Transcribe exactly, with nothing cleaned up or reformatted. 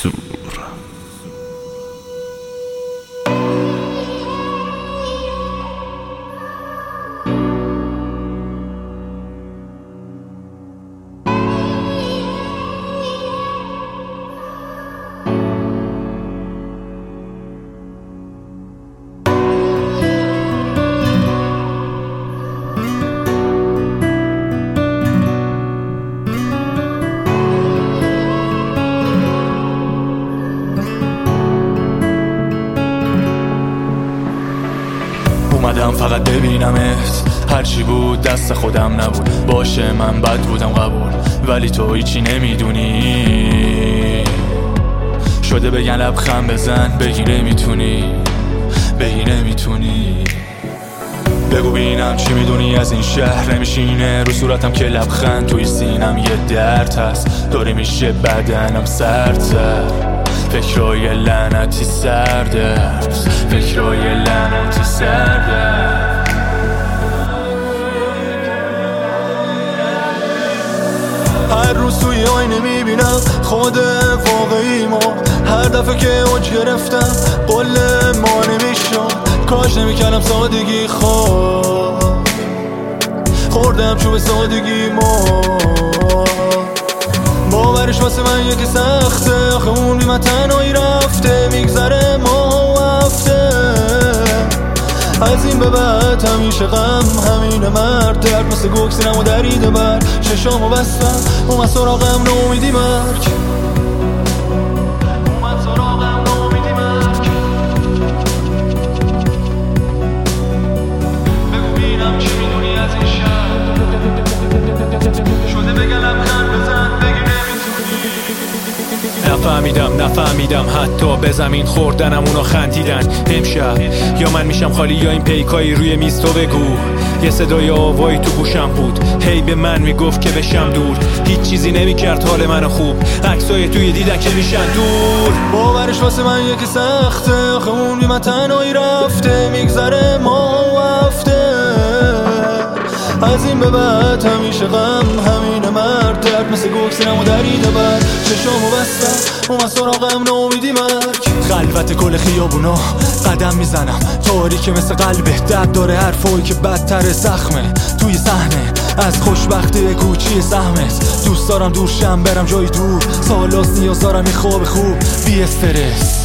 سور. اومدم فقط ببینمت، هرچی بود دست خودم نبود. باشه من بد بودم قبول، ولی تو هیچی نمیدونی. شده بگن لبخند بزن، بگی نمیتونی، بگی نمیتونی. بگو بینم چی میدونی از این شهر. نمیشینه رو صورتم که لبخند، توی سینم یه درد هست، داره میشه بدنم سردتر. فکرای لعنتی سرده، فکرای لعنتی سرده. هر روز توی آینه میبینم خود واقعی ما. هر دفعه که اوج گرفتم قول ما نمیشد. کاش نمیکردم سادگی خواه، خوردم چوب سادگی ما. باورش واسه من یکی سخته، آخه اون بی من تنهایی رفته. میگذره ما هفته، از این به بعد همیشه غم، همینه مرد. درد مثل گوکسیرم و دریده بر ششامو بستم، اومد سراغم نومیدی مرگ. اومد سراغم نومیدی مرگ. بگو بینم چی میدونی از این شهر. شده بگم لبخند بزن، بگی نفهمیدم نفهمیدم حتی به زمین خوردنم اونا خندیدن امشب. یا من میشم خالی یا این پیکایی روی میز. تو بگو. یه صدای آوایی تو گوشم بود، هی به من میگفت که بشم دور. هیچ چیزی نمیکرد حال منو خوب، عکسای توی دیدن که میشن دور. باورش واسه من یکی سخته، آخه اون بی من تنهایی رفته. میگذره ما هفته، از این به بعد همیشه غم، همینه مرد. درد مثل گوکسیرم و دریده بر چشامو بستم، اومد سراغم نومیدی مرگ. خلوت کل خیابونا قدم میزنم، تاریکه مثل قلبه. درد داره حرفایی که بدتر زخمه. توی صحنه از خوشبختی کوچی سهمت. دوست دارم دور شم برم جای دور، سالاست نیاز دارم یه خواب خوب بی استرس.